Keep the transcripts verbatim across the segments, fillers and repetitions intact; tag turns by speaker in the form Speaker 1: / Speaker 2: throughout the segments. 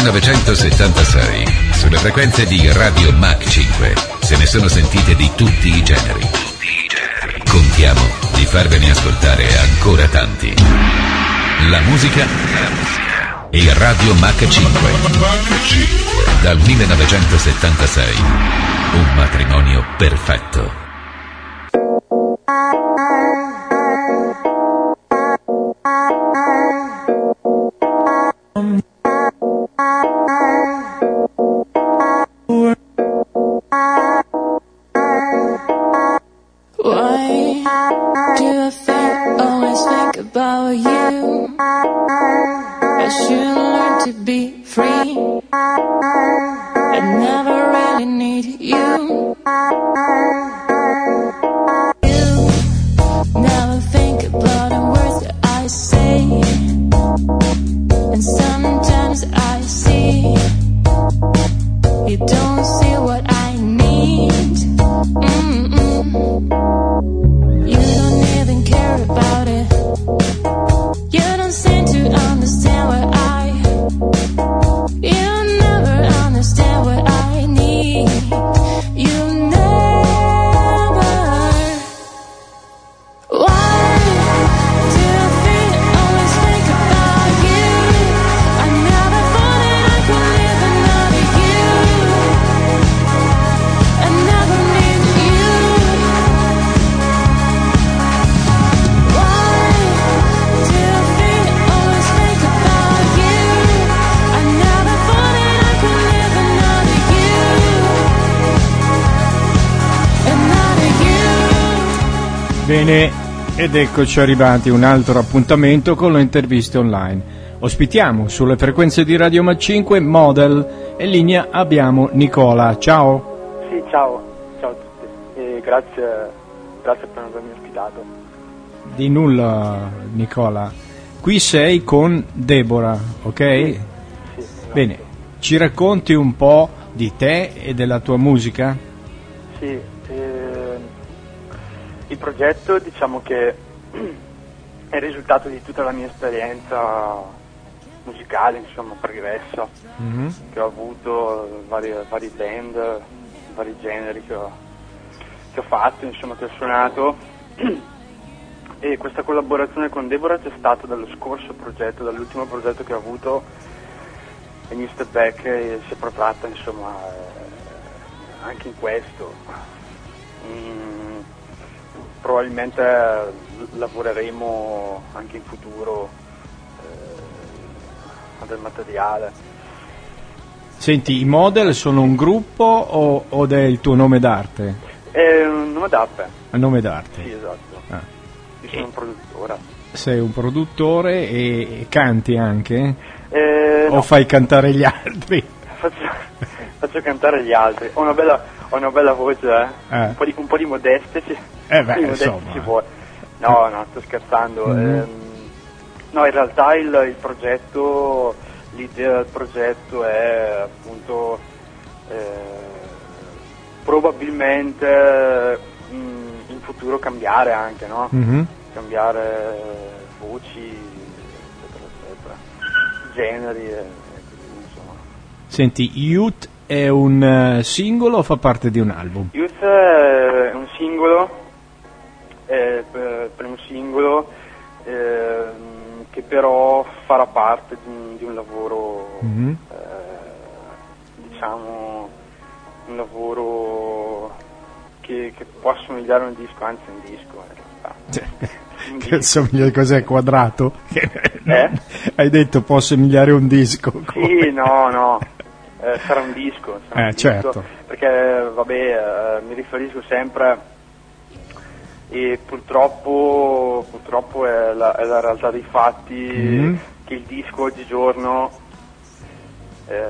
Speaker 1: millenovecentosettantasei, sulle frequenze di Radio Mach cinque, se ne sono sentite di tutti i generi. Contiamo di farvene ascoltare ancora tanti. La musica e Radio Mach cinque. Dal millenovecentosettantasei, un matrimonio perfetto.
Speaker 2: Why do I think, always think about you? I should learn to be free. I never really need you. You never think about the words that I say, and sometimes I see you don't see what I need. Mm-mm. You don't even care about it. You don't seem to understand what I. You never understand what I need. You never. Why do I think, always think about you? I never thought that I could live another you. I never need you. Why do I think, always think about you? I never thought that I could live another you. Another you.
Speaker 3: Bene, ed eccoci arrivati a un altro appuntamento con le interviste online. Ospitiamo sulle frequenze di Radio Mach cinque Model e in linea abbiamo Nicola. Ciao.
Speaker 4: Sì, ciao, ciao a tutti e grazie, grazie per avermi ospitato.
Speaker 3: Di nulla, Nicola. Qui sei con Deborah, ok?
Speaker 4: Sì, sì,
Speaker 3: Bene, ci racconti un po' di te e della tua musica?
Speaker 4: Sì, ehm, il progetto diciamo che è il risultato di tutta la mia esperienza musicale, insomma, pregressa,
Speaker 3: Mhm.
Speaker 4: che ho avuto, vari, vari band, vari generi che ho, che ho fatto, insomma, che ho suonato. E questa collaborazione con Deborah c'è stata dallo scorso progetto, dall'ultimo progetto che ho avuto, e New Step Back, e si è protratta, insomma, eh, anche in questo. Mm, probabilmente lavoreremo anche in futuro eh, del materiale.
Speaker 3: Senti, i Model sono un gruppo o, o è il tuo nome d'arte?
Speaker 4: È un nome d'arte.
Speaker 3: Il nome d'arte?
Speaker 4: Sì, esatto.
Speaker 3: Ah.
Speaker 4: Io sono un produttore.
Speaker 3: Sei un produttore e canti anche?
Speaker 4: Eh,
Speaker 3: O
Speaker 4: no,
Speaker 3: fai cantare gli altri?
Speaker 4: faccio, faccio cantare gli altri. Ho una bella, ho una bella voce, eh.
Speaker 3: Eh.
Speaker 4: Un, po di, un po' di modestia ci,
Speaker 3: Eh beh,
Speaker 4: di modestia
Speaker 3: insomma.
Speaker 4: ci vuole. No, no, sto scherzando.
Speaker 3: Mhm.
Speaker 4: Ehm, no, in realtà il, il progetto, l'idea del progetto è appunto eh, probabilmente mh, in futuro cambiare anche, no?
Speaker 3: Mhm.
Speaker 4: Cambiare voci, eccetera, eccetera, generi e così, insomma.
Speaker 3: Senti, Youth è un eh, singolo o fa parte di un album?
Speaker 4: Youth è un singolo, è il primo singolo, ehm, che però farà parte di un, di un lavoro,
Speaker 3: Mhm.
Speaker 4: eh, diciamo, un lavoro che, che può assomigliare a un disco, anzi un disco in realtà. Un
Speaker 3: Che
Speaker 4: disco.
Speaker 3: assomiglia, cos'è, quadrato? Che-
Speaker 4: Eh?
Speaker 3: Hai detto può assomigliare a un disco.
Speaker 4: Sì, no, no, eh, sarà un disco, sarà
Speaker 3: Eh,
Speaker 4: un disco,
Speaker 3: certo.
Speaker 4: perché vabbè, eh, mi riferisco sempre, e purtroppo, purtroppo è, la, è la realtà dei fatti,
Speaker 3: Mhm.
Speaker 4: che il disco oggigiorno, eh,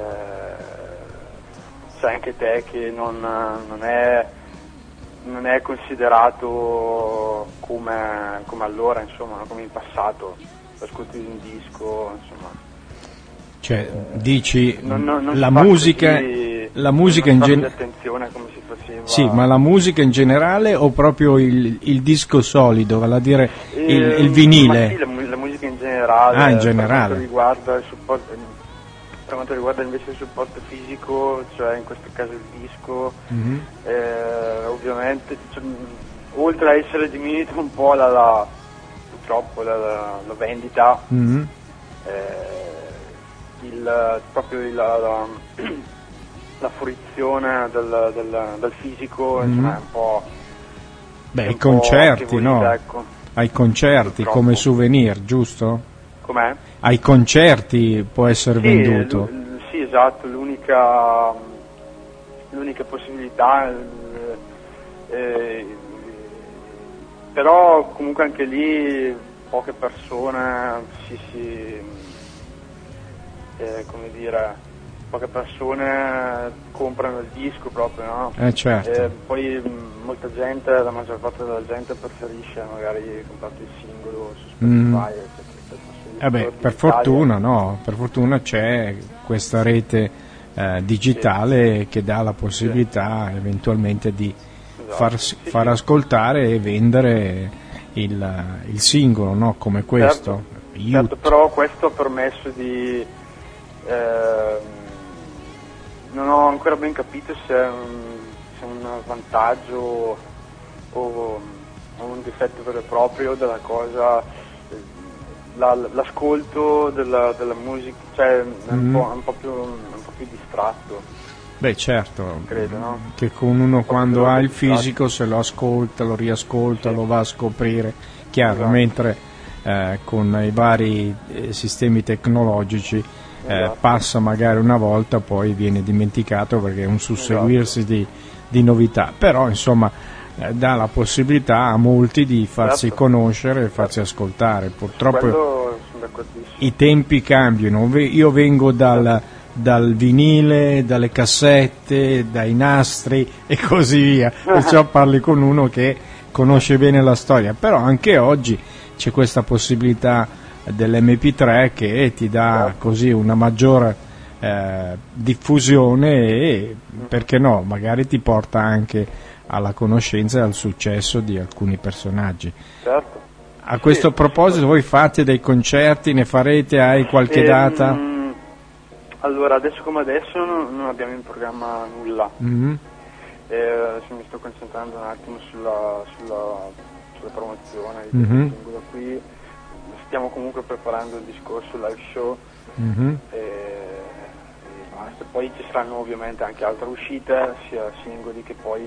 Speaker 4: sai anche te che non, non è non è considerato come, come allora, insomma, come in passato, l'ascolto di un disco, insomma.
Speaker 3: Cioè, dici
Speaker 4: Non, non, non
Speaker 3: la
Speaker 4: si fa
Speaker 3: musica,
Speaker 4: così-
Speaker 3: la musica
Speaker 4: non
Speaker 3: in
Speaker 4: si fa
Speaker 3: generale.
Speaker 4: così attenzione come si faceva.
Speaker 3: Sì, ma la musica in generale o proprio il, il disco solido, vale a dire il,
Speaker 4: Eh,
Speaker 3: il vinile?
Speaker 4: ma sì, la, mu- la musica in generale.
Speaker 3: Ah, in
Speaker 4: per
Speaker 3: generale.
Speaker 4: quanto riguarda il supporto, Per quanto riguarda invece il supporto fisico, cioè in questo caso il disco,
Speaker 3: Mhm.
Speaker 4: eh, ovviamente, cioè, mh, oltre a essere diminuita un po' la, la purtroppo la, la- la vendita,
Speaker 3: Mhm.
Speaker 4: eh, il, proprio il- la, la, la fruizione del, del, del fisico,
Speaker 3: Mhm.
Speaker 4: insomma, è un po'...
Speaker 3: Beh,
Speaker 4: è
Speaker 3: i
Speaker 4: un po'
Speaker 3: concerti,
Speaker 4: affievolita,
Speaker 3: no?
Speaker 4: ecco.
Speaker 3: Ai concerti
Speaker 4: Purtroppo.
Speaker 3: come souvenir, giusto?
Speaker 4: Com'è?
Speaker 3: Ai concerti può essere
Speaker 4: Sì,
Speaker 3: venduto.
Speaker 4: l- sì, esatto, l'unica, l'unica possibilità, eh, eh, però comunque anche lì poche persone si, si eh, come dire, poche persone comprano il disco proprio, no?
Speaker 3: Eh, certo.
Speaker 4: Eh, poi mh, molta gente, la maggior parte della gente preferisce magari comprare il singolo su Spotify,
Speaker 3: Mm.
Speaker 4: eccetera, eccetera.
Speaker 3: Eh beh, per fortuna, no? Per fortuna c'è questa rete eh, digitale che dà la possibilità eventualmente di
Speaker 4: Esatto,
Speaker 3: far,
Speaker 4: sì,
Speaker 3: far
Speaker 4: sì.
Speaker 3: ascoltare e vendere il, il singolo, no? Come questo.
Speaker 4: Certo,
Speaker 3: Youth.
Speaker 4: certo, però questo ha permesso di... ehm, non ho ancora ben capito se è un, se è un vantaggio o, o un difetto vero e proprio della cosa, eh, la- l'ascolto della, della musica, cioè è un,
Speaker 3: Mhm.
Speaker 4: po', un po' più, un po' più distratto,
Speaker 3: Beh, certo,
Speaker 4: credo, no?
Speaker 3: che con uno quando ha il
Speaker 4: distratto.
Speaker 3: fisico se lo ascolta, lo riascolta,
Speaker 4: Sì.
Speaker 3: lo va a scoprire, chiaro,
Speaker 4: Esatto.
Speaker 3: mentre eh, con i vari eh, sistemi tecnologici eh,
Speaker 4: Esatto.
Speaker 3: passa magari una volta, poi viene dimenticato perché è un susseguirsi di, di novità, però insomma eh, dà la possibilità a molti di farsi
Speaker 4: Certo.
Speaker 3: conoscere e farsi ascoltare. Purtroppo
Speaker 4: Quello sono d'accordissimo.
Speaker 3: i tempi cambiano. Ve- Io vengo dal, dal vinile, dalle cassette, dai nastri e così via, perciò parli con uno che conosce bene la storia, però anche oggi c'è questa possibilità dell'emme pi tre che ti dà così una maggiore eh, diffusione e, perché no, magari ti porta anche alla conoscenza e al successo di alcuni personaggi.
Speaker 4: Certo.
Speaker 3: A questo
Speaker 4: Sì,
Speaker 3: proposito, voi fate dei concerti, ne farete, hai qualche
Speaker 4: Ehm,
Speaker 3: data?
Speaker 4: Allora, adesso come adesso non, non abbiamo in programma nulla.
Speaker 3: Mhm.
Speaker 4: Eh, adesso mi sto concentrando un attimo sulla, sulla, sulla promozione di
Speaker 3: Mhm.
Speaker 4: questo singolo qui. Stiamo comunque preparando il discorso live show
Speaker 3: Mhm.
Speaker 4: e, e basta. Poi ci saranno ovviamente anche altre uscite, sia singoli che poi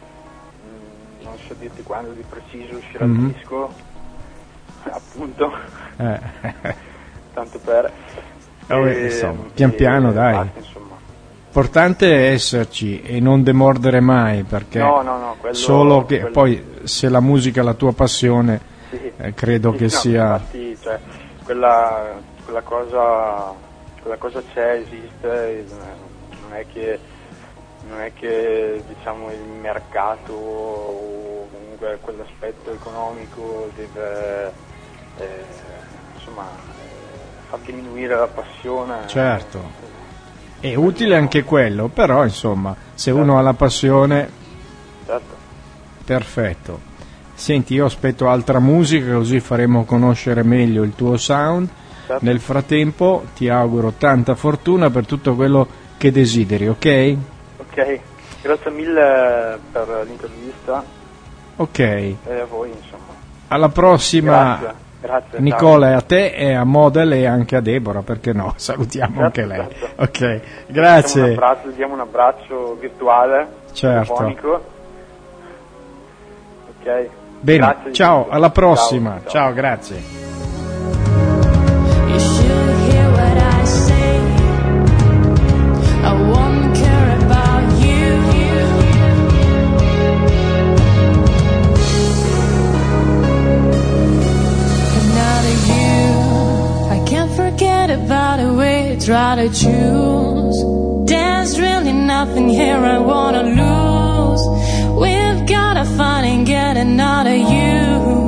Speaker 4: mh, non so dirti quando di preciso uscirà
Speaker 3: Mhm.
Speaker 4: il disco, appunto,
Speaker 3: Eh.
Speaker 4: tanto per...
Speaker 3: Oh,
Speaker 4: e-
Speaker 3: insomma, pian
Speaker 4: e
Speaker 3: piano, dai.
Speaker 4: basta, insomma.
Speaker 3: L'importante è esserci e non demordere mai, perché
Speaker 4: No, no, no, quello-
Speaker 3: solo che
Speaker 4: quello-
Speaker 3: poi se la musica è la tua passione,
Speaker 4: Sì.
Speaker 3: eh, credo
Speaker 4: Sì,
Speaker 3: che
Speaker 4: no,
Speaker 3: sia...
Speaker 4: infatti, cioè, quella, quella cosa quella cosa c'è, esiste, non è che non è che diciamo il mercato o comunque quell'aspetto economico deve eh, insomma eh, far diminuire la passione.
Speaker 3: Certo. È utile anche quello, però insomma, se uno ha la passione,
Speaker 4: Certo.
Speaker 3: perfetto. Senti, io aspetto altra musica così faremo conoscere meglio il tuo sound.
Speaker 4: Certo.
Speaker 3: Nel frattempo ti auguro tanta fortuna per tutto quello che desideri, ok?
Speaker 4: Ok, grazie mille per l'intervista
Speaker 3: Ok,
Speaker 4: e a voi insomma.
Speaker 3: alla prossima.
Speaker 4: Grazie, grazie.
Speaker 3: Nicola, e a te e a Model e anche a Deborah, perché no? Salutiamo
Speaker 4: Certo,
Speaker 3: anche lei.
Speaker 4: certo.
Speaker 3: Ok,
Speaker 4: Diamo un
Speaker 3: grazie.
Speaker 4: abbraccio, diamo un abbraccio virtuale,
Speaker 3: Certo.
Speaker 4: telefonico. Ok.
Speaker 3: Bene,
Speaker 4: Grazie di
Speaker 3: ciao,
Speaker 4: tutto.
Speaker 3: alla prossima.
Speaker 4: Ciao, ciao.
Speaker 3: Ciao, grazie.
Speaker 2: You should hear what I say. I won't care about you. Another you. I can't forget about the way you try to choose. There's really nothing here I wanna lose. We've gotta find and get another you.